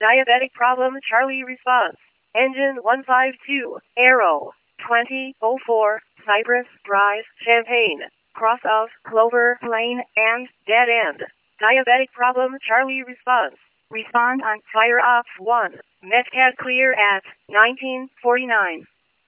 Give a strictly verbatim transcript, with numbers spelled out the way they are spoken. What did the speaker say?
Diabetic problem Charlie response. Engine one five two, Arrow, twenty oh four, Cypress Drive, Champaign, cross of Clover Lane, and dead end. Diabetic problem Charlie response. Respond on Fire Ops one. Metcat clear at nineteen forty-nine.